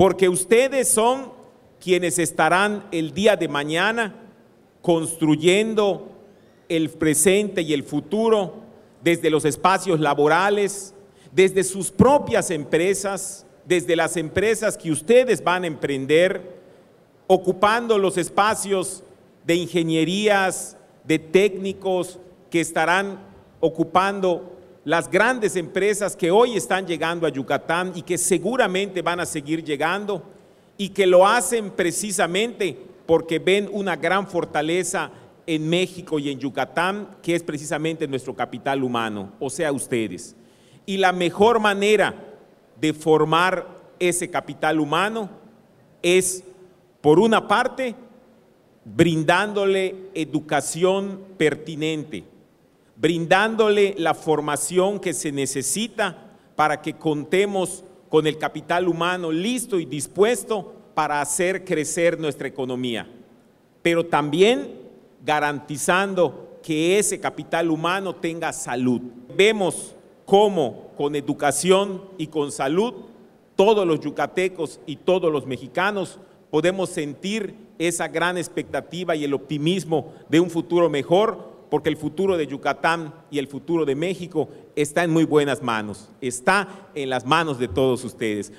porque ustedes son quienes estarán el día de mañana construyendo el presente y el futuro desde los espacios laborales, desde sus propias empresas, desde las empresas que ustedes van a emprender, ocupando los espacios de ingenierías, de técnicos que estarán ocupando las grandes empresas que hoy están llegando a Yucatán y que seguramente van a seguir llegando y que lo hacen precisamente porque ven una gran fortaleza en México y en Yucatán, que es precisamente nuestro capital humano, o sea, ustedes. Y la mejor manera de formar ese capital humano es, por una parte, brindándole educación pertinente, brindándole la formación que se necesita para que contemos con el capital humano listo y dispuesto para hacer crecer nuestra economía, pero también garantizando que ese capital humano tenga salud. Vemos cómo con educación y con salud todos los yucatecos y todos los mexicanos podemos sentir esa gran expectativa y el optimismo de un futuro mejor, porque el futuro de Yucatán y el futuro de México está en muy buenas manos, está en las manos de todos ustedes.